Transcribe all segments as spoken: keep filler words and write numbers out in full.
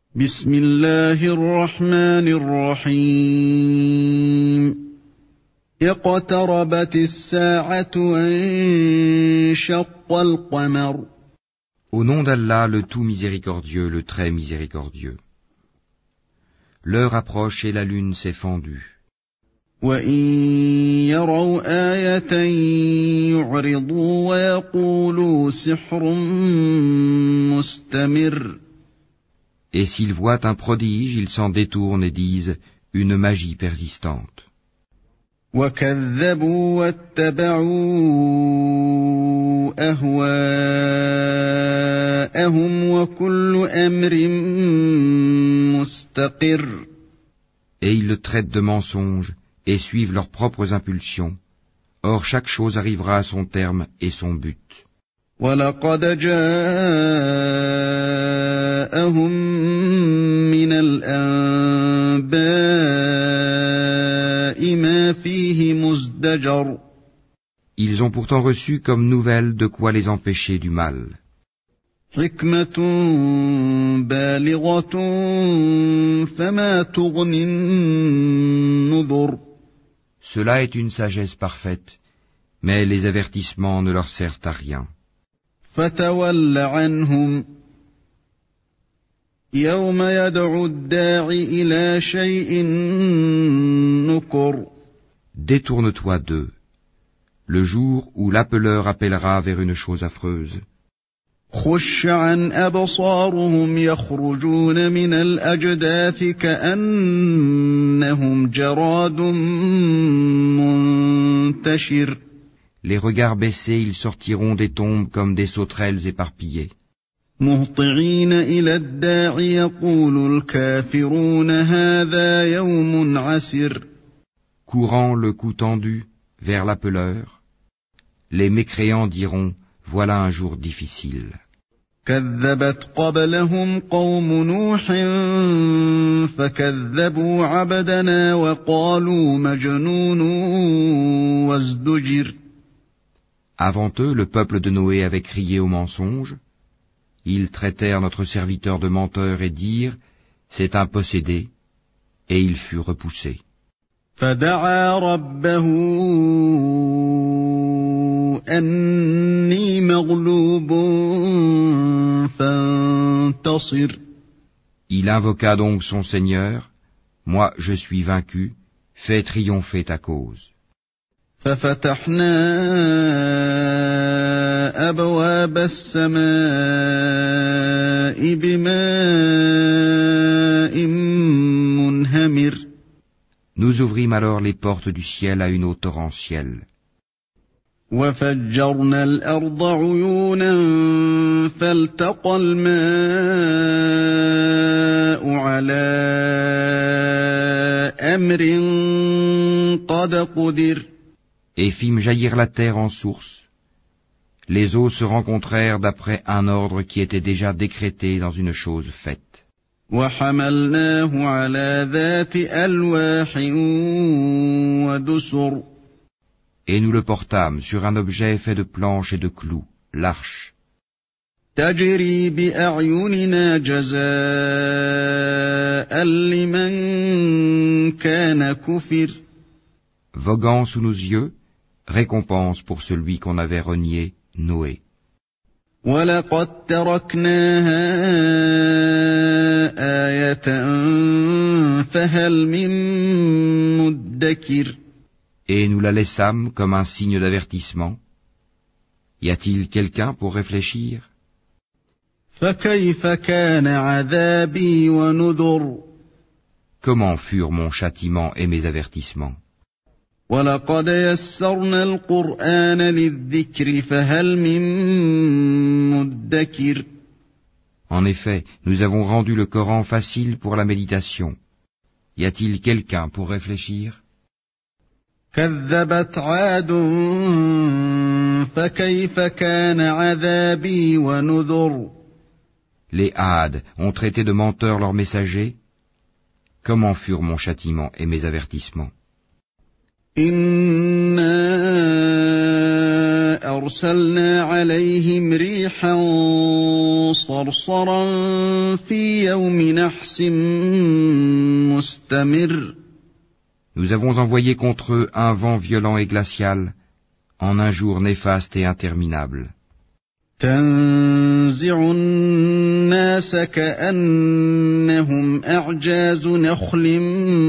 بسم الله الرحمن الرحيم اقتربت الساعة وانشق القمر. Au nom d'Allah, le tout miséricordieux, le très miséricordieux. L'heure approche et la lune s'est fendue. وإن يروا آية يعرضوا ويقولوا سحر مستمر. Et s'ils voient un prodige, ils s'en détournent et disent une magie persistante. وكذبوا واتبعوا أهواءهم وكل أمر مستقر. Et ils le traitent de mensonge et suivent leurs propres impulsions. Or chaque chose arrivera à son terme et son but. وَلَقَدْ جَاءَهُم مِّنَ الْأَنبَاءِ مَا فِيهِ مُزْدَجَرٌ. Ils ont pourtant reçu comme nouvelle de quoi les empêcher du mal. حِكْمَةٌ بَالِغَةٌ فَمَا تُغْنِ النُّذُرُ. Cela est une sagesse parfaite, mais les avertissements ne leur servent à rien. فَتَوَلَّ عَنْهُمْ يَوْمَ يَدْعُ الدَّاعِ إِلَى شَيْءٍ نُكُرٍ. Détourne-toi d'eux, le jour où l'appeleur appellera vers une chose affreuse. خُشَّ عَنْ أَبْصَارُهُمْ يَخْرُجُونَ مِنَ الْأَجْدَاثِ كَأَنَّهُمْ جَرَادٌ مُنتَشِرٌ. Les regards baissés, ils sortiront des tombes comme des sauterelles éparpillées. مُهْطِعِينَ إِلَى الدَّاعِ يَقُولُ الْكَافِرُونَ هَذَا يَوْمٌ عَسِرٌ. Courant le cou tendu vers l'appeleur, les mécréants diront « Voilà un jour difficile ». كَذَّبَتْ قَبْلَهُمْ قَوْمُ نُوحٍ فَكَذَّبُوا عَبْدَنَا وَقَالُوا مَجْنُونٌ وَازْدُجِرَ. Avant eux, le peuple de Noé avait crié au mensonge. Ils traitèrent notre serviteur de menteur et dirent « C'est un possédé », et il fut repoussé. فَدَعَا رَبَّهُ أَنِّي مَغْلُوبٌ فَانتَصِرْ. Il invoqua donc son Seigneur, « Moi je suis vaincu, fais triompher ta cause. » فَفَتَحْنَا أَبْوَابَ السَّمَاءِ بِمَاءٍ مُنْهَمِرٍ. Nous ouvrîmes alors les portes du ciel à une eau torrentielle. وَفَجَّرْنَا الْأَرْضَ عُيُونًا فَالْتَقَى الْمَاءُ عَلَى أَمْرٍ قَدْ قُدِرَ. Et fîmes jaillir la terre en source. Les eaux se rencontrèrent d'après un ordre qui était déjà décrété dans une chose faite. وَحَمَلْنَاهُ عَلَى ذَاتِ أَلْوَاحٍ وَدُسُرٍ. Et nous le portâmes sur un objet fait de planches et de clous, l'arche. تَجْرِي بِأَعْيُنِنَا جَزَاءً لِمَنْ كَانَ كُفِرَ. Voguant sous nos yeux, récompense pour celui qu'on avait renié, Noé. وَلَقَدْ تَرَكْنَاهَا آيَةً فَهَلْ مِن مُّدَّكِرٍ. Et nous la laissâmes comme un signe d'avertissement. Y a-t-il quelqu'un pour réfléchir? فَكَيْفَ كَانَ عَذَابِي وَنُذُرِ. Comment furent mon châtiment et mes avertissements? وَلَقَدْ يَسَّرْنَا الْقُرْآنَ لِلذِّكْرِ فَهَلْ مِن مُّدَّكِرٍ. En effet, nous avons rendu le Coran facile pour la méditation. Y a-t-il quelqu'un pour réfléchir? كَذَّبَتْ عَادٌ فَكَيْفَ كَانَ عَذَابِي وَنُذُرِ. Les Hades ont traité de menteurs leurs messagers. Comment furent mon châtiment et mes avertissements? إِنَّا أرسلنا عليهم ريحا صرصرا في يوم نحس مستمر. Nous avons envoyé contre eux un vent violent et glacial en un jour néfaste et interminable. تنزع الناس كأنهم أعجاز نخل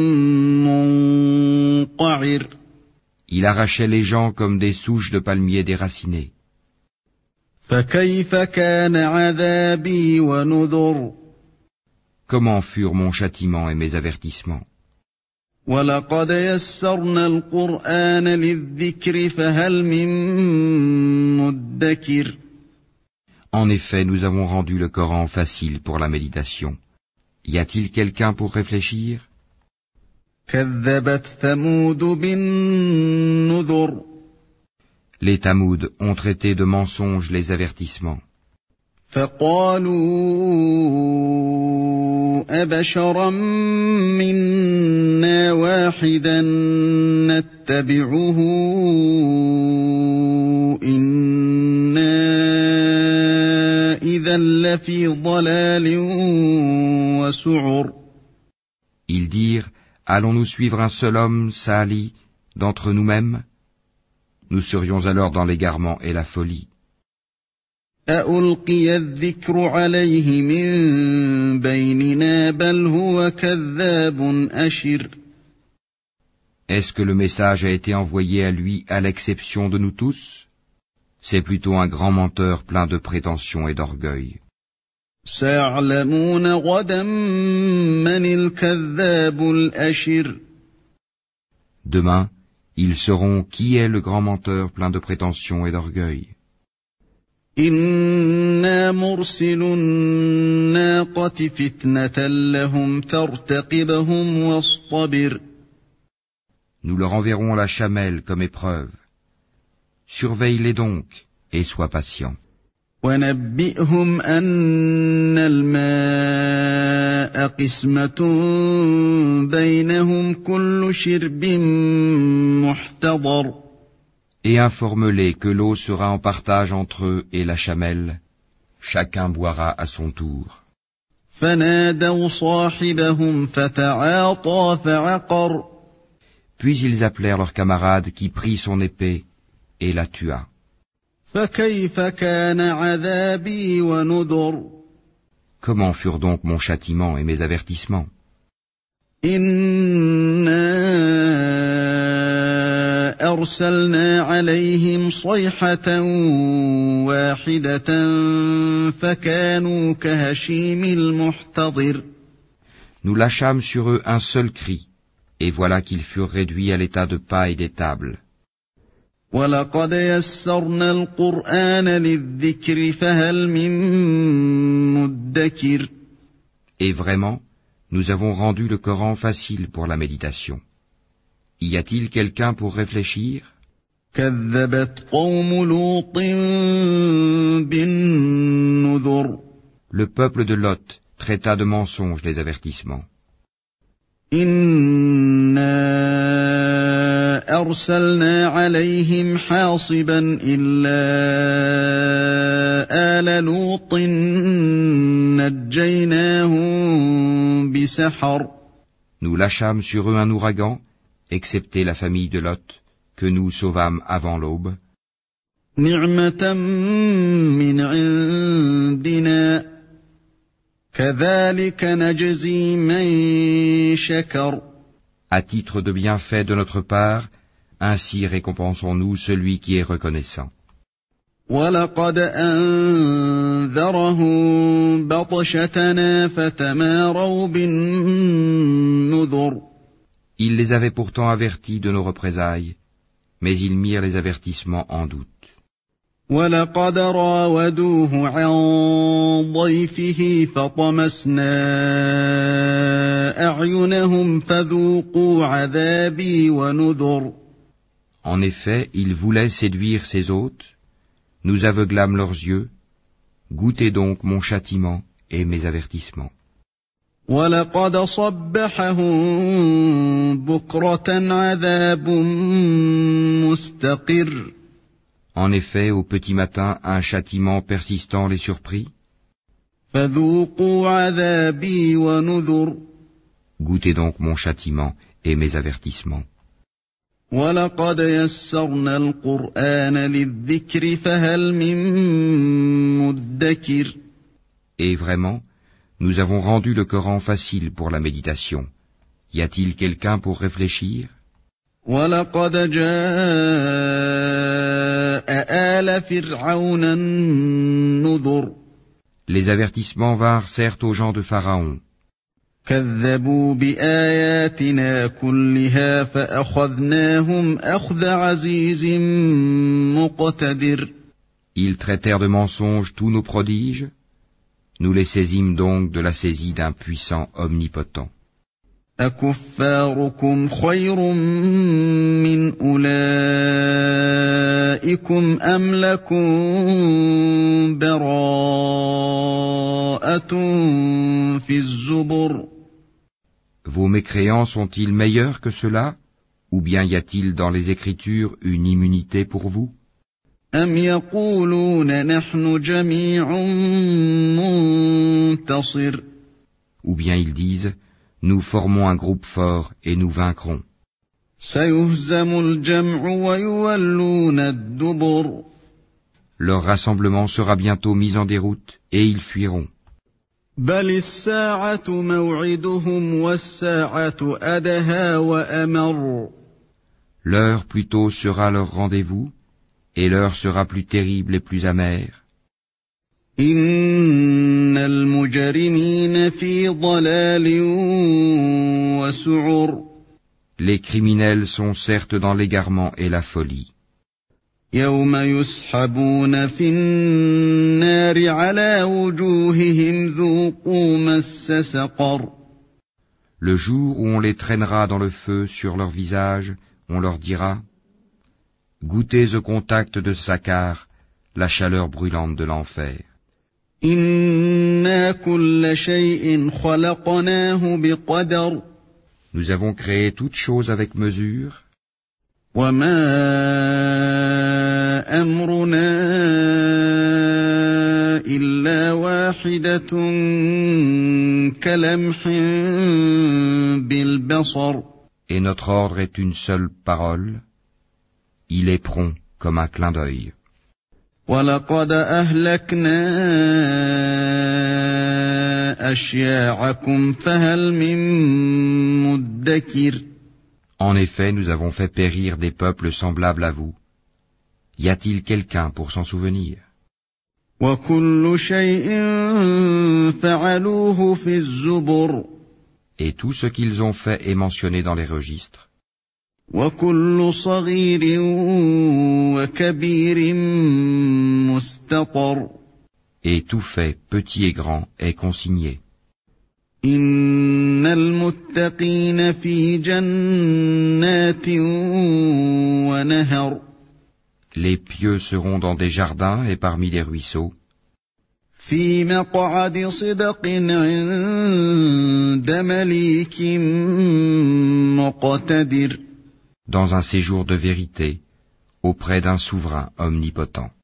منقعر. Il arrachait les gens comme des souches de palmiers déracinées. فكيف كان عذابي ونذر. Comment furent mon châtiment et mes avertissements? وَلَقَدْ يَسَّرْنَا الْقُرْآنَ لِلذِّكْرِ فَهَلْ مِن مُّدَّكِرٍ. En effet, nous avons rendu le Coran facile pour la méditation. Y a-t-il quelqu'un pour réfléchir? كَذَّبَتْ ثَمُودُ بِالنُّذُرِ. Les Tamouds ont traité de mensonges les avertissements. فَقَالُوا أَبَشَرًا مِّنَّا وَاحِدًا نَّتَّبِعُهُ إِنَّا إِذًا لَّفِي ضَلَالٍ وَسُعُرٍ. Ils dirent, allons-nous suivre un seul homme, Sali, d'entre nous-mêmes? Nous serions alors dans l'égarement et la folie. أَأُلْقِيَ الذِّكْرُ عَلَيْهِ مِن بَيْنِنَا بَلْ هُوَ كَذَّابٌ أَشِرٌ. Est-ce que le message a été envoyé à lui à l'exception de nous tous? C'est plutôt un grand menteur plein de prétentions et d'orgueil. سَيَعْلَمُونَ غَدًا مَّنِ الْكَذَّابُ الْأَشِرُ. Demain, ils sauront qui est le grand menteur plein de prétentions et d'orgueil. إِنَّا مُرْسِلُو النَّاقَةِ فِتْنَةً لَّهُمْ فَارْتَقِبْهُمْ وَاصْطَبِرْ. Nous leur enverrons la chamelle comme épreuve. Surveille-les donc et sois patient. وَنَبِّئْهُمْ أَنَّ الْمَاءَ قِسْمَةٌ بَيْنَهُمْ كُلُّ شِرْبٍ مُحْتَضَرٍ. Et informe-les que l'eau sera en partage entre eux et la chamelle. Chacun boira à son tour. فَنَادَوْا صَاحِبَهُمْ فَتَعَاطَىٰ فَعَقَرَ. Puis ils appelèrent leur camarade qui prit son épée et la tua. فَكَيْفَ كَانَ عَذَابِي وَنُذُرِ. Comment furent donc mon châtiment et mes avertissements? إِنَّا أَرْسَلْنَا عَلَيْهِمْ صَيْحَةً وَاحِدَةً فَكَانُوا كَهَشِيمِ الْمُحْتَظِرِ. Nous lâchâmes sur eux un seul cri, et voilà qu'ils furent réduits à l'état de paille des tables. وَلَقَدْ يَسَّرْنَا الْقُرْآنَ لِلذِّكْرِ فَهَلْ مِن مُّدَّكِرٍ. Et vraiment, nous avons rendu le Coran facile pour la méditation. Y a-t-il quelqu'un pour réfléchir? كَذَّبَتْ قَوْمُ لُوطٍ بِالنُّذُرِ. Le peuple de Lot traita de mensonges les avertissements. إِنَّا أَرْسَلْنَا عَلَيْهِمْ حَاصِبًا إِلَّا آلَ لُوطٍ نَجَّيْنَاهُم بِسَحَرٍ. Nous lâchâmes sur eux un ouragan, excepté la famille de Lot, que nous sauvâmes avant l'aube. نِعْمَةً مِّنْ عِندِنَا كَذَلِكَ نَجْزِي مَن شَكَرَ. À titre de bienfait de notre part, ainsi récompensons-nous celui qui est reconnaissant. وَلَقَدْ أَنذَرَهُم بَطْشَتَنَا فَتَمَارَوْا بِالنُّذُرِ. Il les avait pourtant avertis de nos représailles, mais ils mirent les avertissements en doute. وَلَقَدْ رَاوَدُوهُ عَن ضَيْفِهِ فَطَمَسْنَا أَعْيُنَهُمْ فَذُوقُوا عَذَابِي وَنُذُرِ. En effet, ils voulaient séduire ses hôtes, nous aveuglâmes leurs yeux, goûtez donc mon châtiment et mes avertissements. وَلَقَدْ صَبَّحَهُم بُكْرَةً عَذَابٌ مُّسْتَقِرٌّ. En effet, au petit matin, un châtiment persistant les surprit. فذوقوا عذابي ونذر Goûtez donc mon châtiment et mes avertissements. ولقد يسرنا القرآن للذكر فهل من مدكر Et vraiment, nous avons rendu le Coran facile pour la méditation. Y a-t-il quelqu'un pour réfléchir? ولقد جاء آل فرعون النذر Les avertissements vinrent certes aux gens de Pharaon. كذبوا بآياتنا كلها فأخذناهم أخذ عزيز مقتدر Ils traitèrent de mensonges tous nos prodiges. Nous les saisîmes donc de la saisie d'un puissant omnipotent. أكفاركم خير من أولئكم أم لكم براءة في الزبر Vos mécréants sont-ils meilleurs que ceux-là? Ou bien y a-t-il dans les Écritures une immunité pour vous? أم يقولون نحن جميع منتصر Ou bien ils disent, nous formons un groupe fort et nous vaincrons. سيهزم الجمع ويولون الدبر Leur rassemblement sera bientôt mis en déroute et ils fuiront. بل الساعة موعدهم والساعة أدهى وأمر L'heure plutôt sera leur rendez-vous, et l'heure sera plus terrible et plus amère. إن المجرمين في ضلال وسعر Les criminels sont certes dans l'égarement et la folie. يوم يسحبون في النار على وجوههم ذوقوا مس سقر Le jour où on les traînera dans le feu sur leur visage, on leur dira, goûtez au contact de Sakar la chaleur brûlante de l'enfer. إنا كل شيء خلقناه بقدر Nous avons créé toutes choses avec mesure, وما أمرنا إلا واحدة كلمح بالبصر et notre ordre est une seule parole. Il est prompt comme un clin d'œil. ولقد أهلكنا أشياعكم فهل من مدكر En effet, nous avons fait périr des peuples semblables à vous. Y a-t-il quelqu'un pour s'en souvenir? وكل شيء فعلوه في الزبر Et tout ce qu'ils ont fait est mentionné dans les registres. وكل صغير وكبير مستطر Et tout fait, petit et grand, est consigné. إن المتقين في جنات ونهر Les pieux seront dans des jardins et parmi les ruisseaux, في مقعد صدق عند مليك مقتدر dans un séjour de vérité, auprès d'un souverain omnipotent.